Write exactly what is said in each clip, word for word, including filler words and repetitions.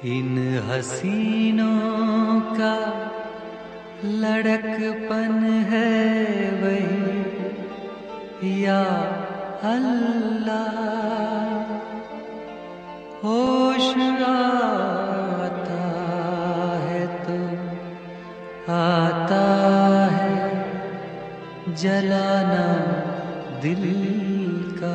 इन हसीनों का लड़कपन है वही या अल्लाह। होश आता है तो आता है जलाना दिल का।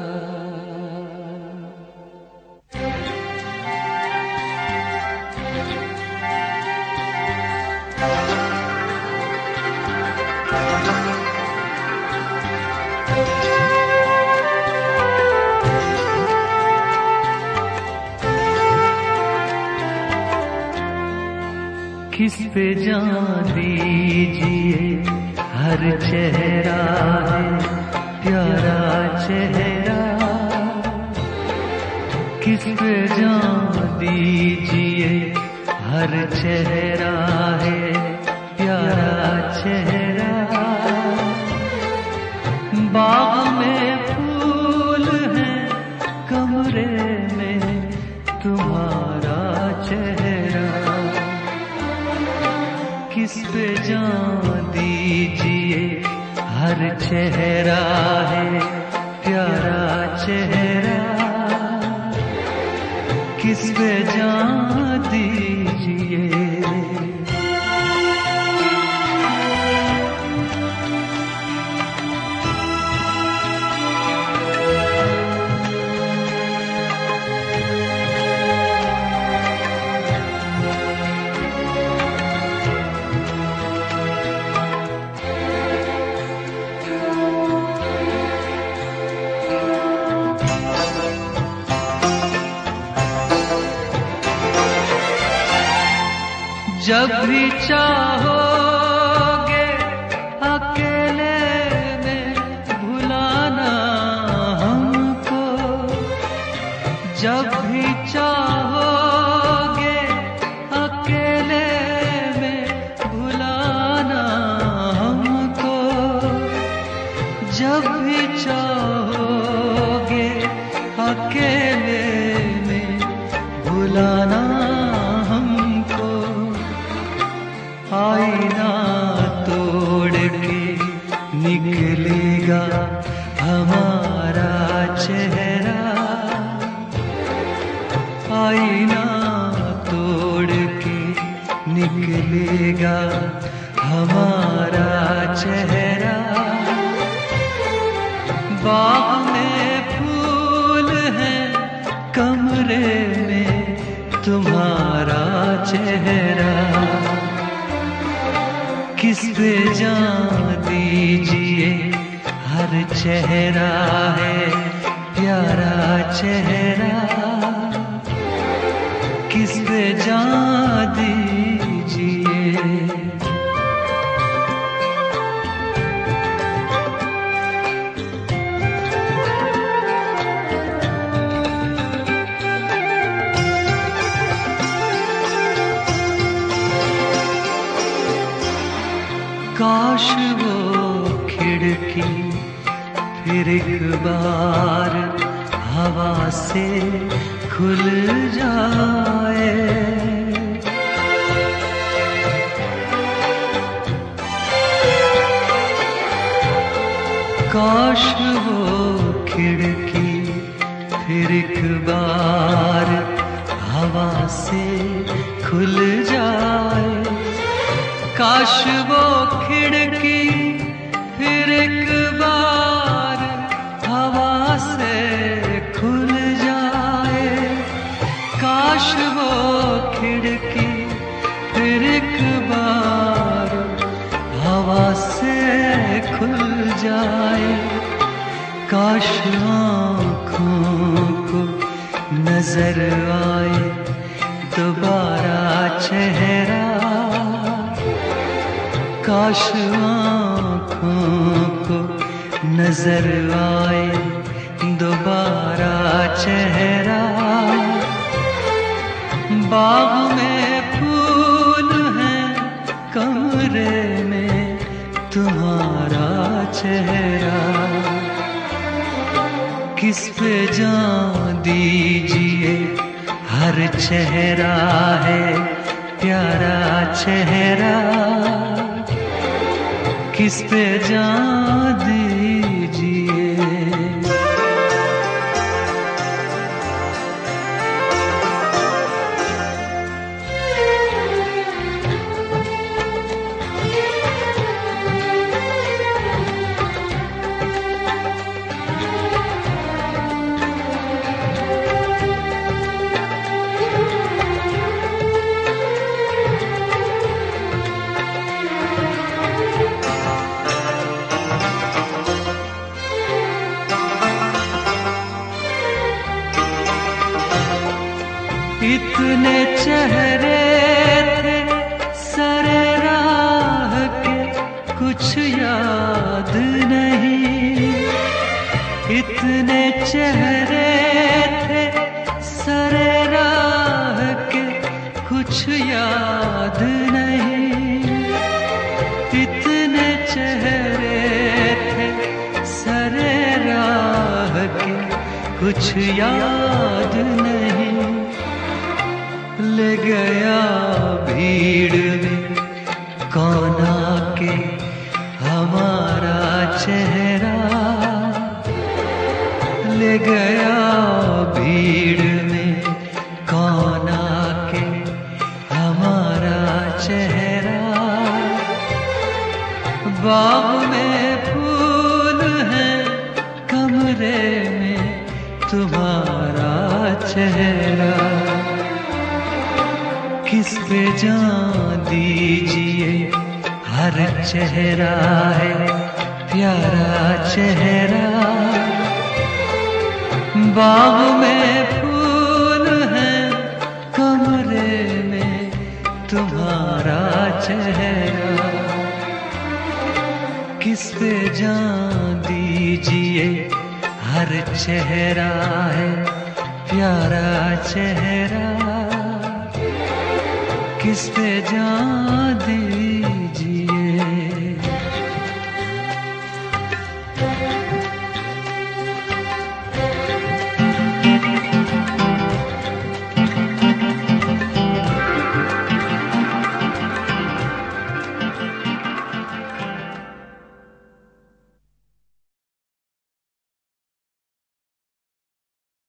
किस पे जान दीजिए हर चेहरा है प्यारा चेहरा। किस पे जान दीजिए हर चेहरा है प्यारा चेहरा। बाग में फूल हैं कमरे में तुम्हारा चेहरा। किस पे जान दीजिए हर चेहरा है प्यारा चेहरा। किस पे जान दीजिए। जब भी चाहोगे अकेले में भुलाना हमको। जब भी चाहोगे अकेले में भुलाना हमको। जब भी चाहोगे अकेले में भुलाना हमको। आईना तोड़ के निकलेगा हमारा चेहरा। आईना तोड़ के निकलेगा हमारा चेहरा। बाग में फूल हैं कमरे में तुम्हारा चेहरा। किस पे जान दीजिए हर चेहरा है प्यारा चेहरा। किस पे जान दीजिए। काश वो खिड़की फिर एक बार हवा से खुल जाए। काश वो खिड़की फिर एक बार हवा से खुल जाए। काश वो खिड़की फिर एक बार हवा से खुल जाए। काश वो खिड़की फिर एक बार हवा से खुल जाए। काश आँखों को नजर आए दोबारा चेहरा। काश आँखों को नजर आए दोबारा चेहरा। बाग में फूल हैं कमरे में तुम्हारा चेहरा। किस पे जान दीजिए हर चेहरा है प्यारा चेहरा, किस पे जान दीजिए। इतने चेहरे थे सरे राह के, कुछ याद नहीं। इतने चेहरे थे सरे राह के, कुछ याद नहीं। इतने चेहरे थे सरे राह के, कुछ याद नहीं। ले गया भीड़ में कौन आके हमारा चेहरा, ले गया भीड़ में कौन आके हमारा चेहरा। बाग में फूल हैं, कमरे में तुम्हारा चेहरा, किस पे जान दीजिए। हर चेहरा है प्यारा चेहरा, बाग में फूल हैं, कमरे में तुम्हारा चेहरा, किस पे जान दीजिए। हर चेहरा है प्यारा चेहरा, किस पे जान दी।